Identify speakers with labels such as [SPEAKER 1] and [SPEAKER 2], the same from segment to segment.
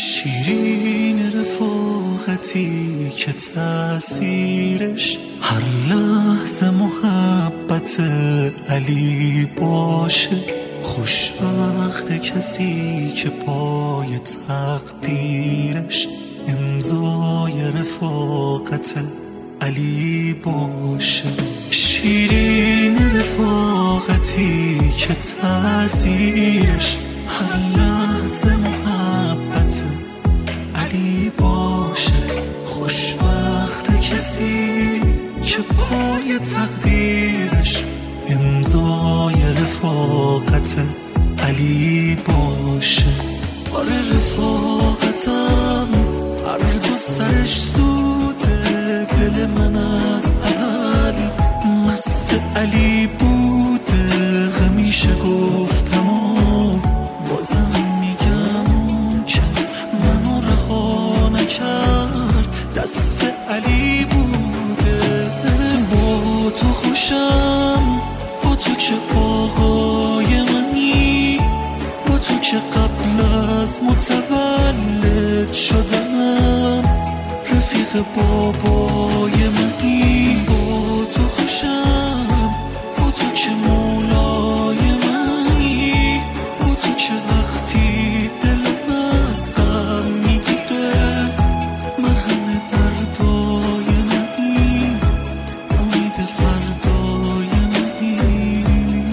[SPEAKER 1] شیرین رفاقتی که تأثیرش هر لحظه محبت علی باشه. خوشبخت کسی که پای تقدیرش امضای رفاقت علی باشه. شیرین رفاقتی که تأثیرش هر لحظه محبت علی باشه. خوشبخت کسی که پای تقدیرش امضای رفاقت علی باشه. آره رفاقتم هر دو سرش سوده، دل من از ازل مست علی بوده. همیشه گفتم و بازم میگم که منو رها نکرد دست علی بوده. با تو خوشم، با تو که آقای منی، با تو که قبل از متولد شدم رفیق بابای منی. با تو خوشم، با تو که مولای منی، با تو که وقتی دلم از غم میگیره مرهم دردای منی، امید فردای منی.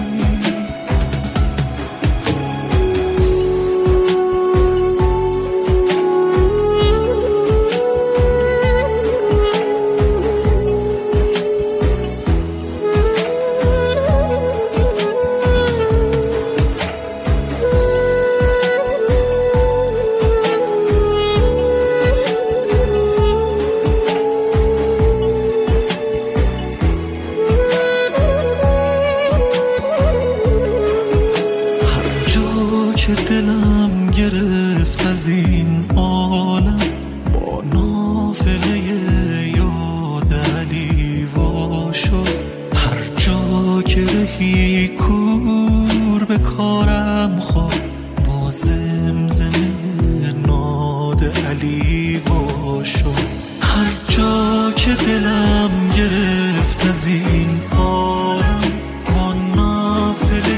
[SPEAKER 1] که دلم گرفت از این عالم با نافله یاد علی وا شد. هر جا که رهی کور به کارم خورد با زمزمه ناد علی وا شد. هر جا که دلم گرفت از این عالم با نافله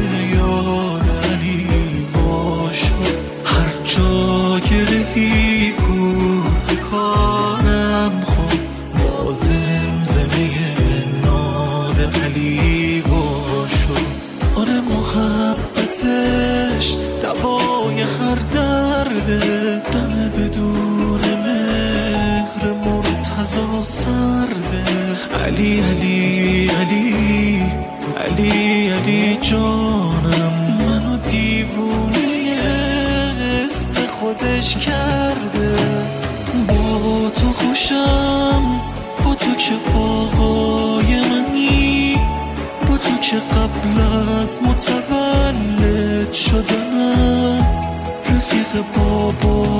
[SPEAKER 1] گرهی کور به کارم خود با زمزمه ناد علی وا شد. آره محبتش دوای هر درده، دم بدون مهر مرتضی سرده. علی علی علی علی علی جانم منو دیوونه خودش کرده. با تو خوشم، با تو که آقای منی، با تو که قبل از متولد شدم رفیق بابا